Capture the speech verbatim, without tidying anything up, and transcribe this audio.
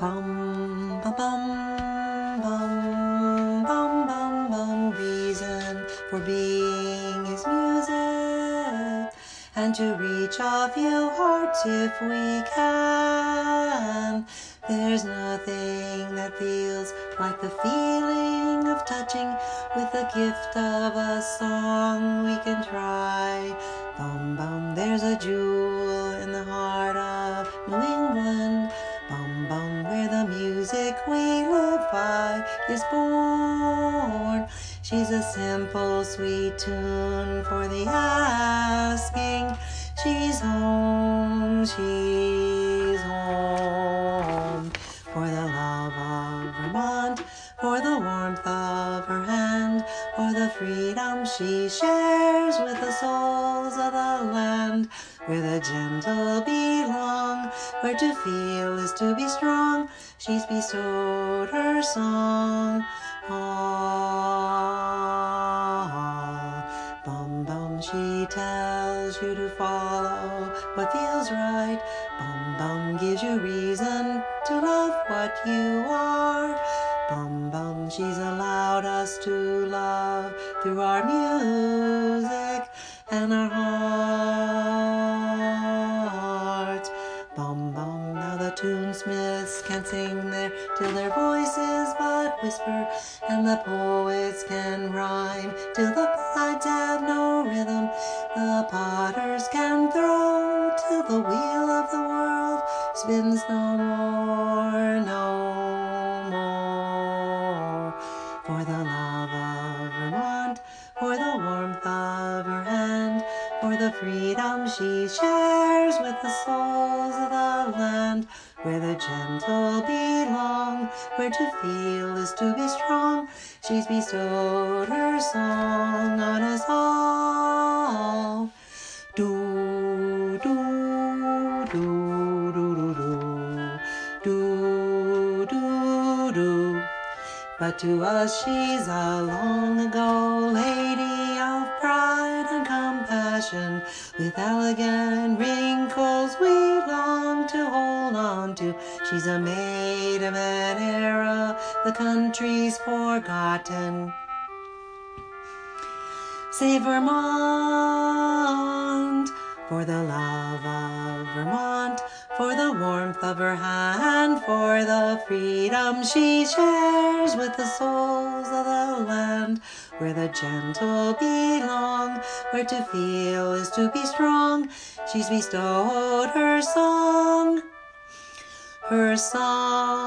Bum, bum, bum, bum, bum, bum, bum. Reason for being is music, and to reach a few hearts if we can. There's nothing that feels like the feeling of touching with the gift of a song. We can try. Bum, bum, there's a jewel in the heart of New England. Bum, bum, where the music we live by is born. She's a simple, sweet tune for the asking. She's home, she's home. For the love of Vermont, for the warmth of her hand, for the freedom she shares with the souls of the land. Where the gentle belong, where to feel is to be strong, she's bestowed her song. Ah, bum, bum, she tells you to follow what feels right. Bum, bum, gives you reason to love what you are. Bum, bum, she's allowed us to love through our music and our hearts. Bum, bum, now the tunesmiths can sing there till their voices but whisper, and the poets can rhyme till the pipes have no rhythm. The potters can throw till the wheel of the world spins no more, no more. For the love of Vermont, for the warmth of her hand, for the freedom she shares with the souls of the land. Where the gentle belong, where to feel is to be strong, she's bestowed her song on us all. Do, do, do, do, do, do, do, do, do. But to us she's a long ago lady of pride and compassion, with elegant wrinkles we long to hold on to. She's a maid of an era the country's forgotten. Save Vermont, for the love of Vermont, for the warmth of her hand, for the freedom she shares with the souls of the land. Where the gentle belong, where to feel is to be strong, she's bestowed her song, her song.